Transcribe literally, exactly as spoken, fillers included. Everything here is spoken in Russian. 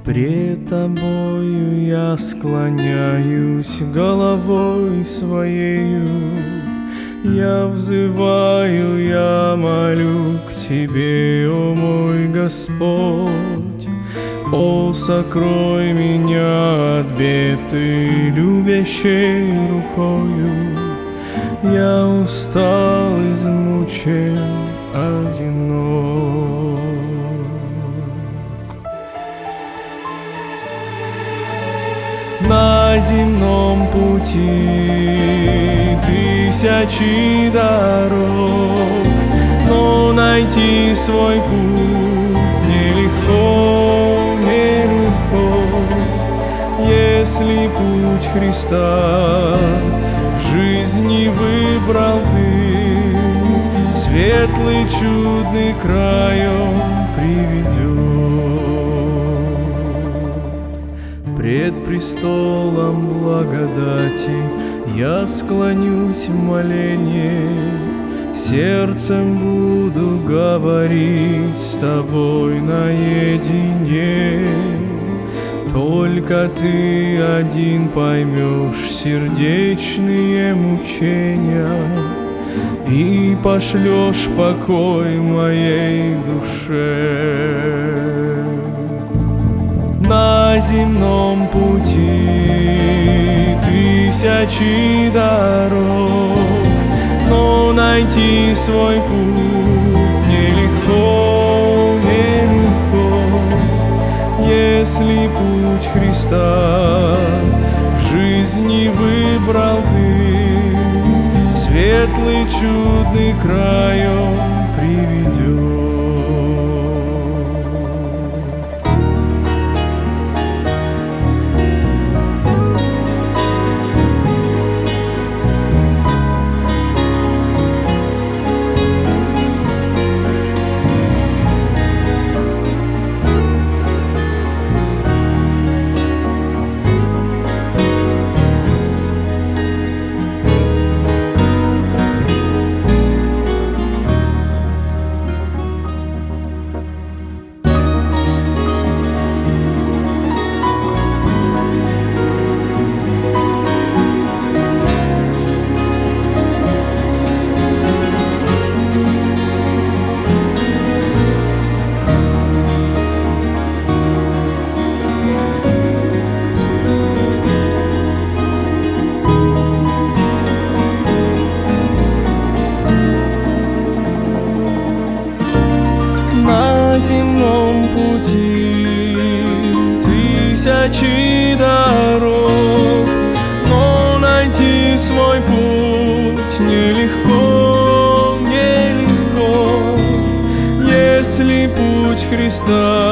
Пред тобою я склоняюсь головой своею, я взываю, я молю к Тебе, о мой Господь. О, сокрой меня от бед Ты любящей рукою, я устал, измучен, одинок. На земном пути тысячи дорог, но найти свой путь нелегко, нелегко. Если путь Христа в жизни выбрал ты, светлый чудный край Он приведет. Пред престолом благодати я склонюсь в молении, сердцем буду говорить с Тобой наедине. Только Ты один поймешь сердечные мучения и пошлешь покой моей душе. На земном пути тысячи дорог, но найти свой путь нелегко, нелегко. Если путь Христа в жизни выбрал ты, светлый чудный край Он приведет. На земном пути тысячи дорог, но найти свой путь нелегко, нелегко. Если путь Христа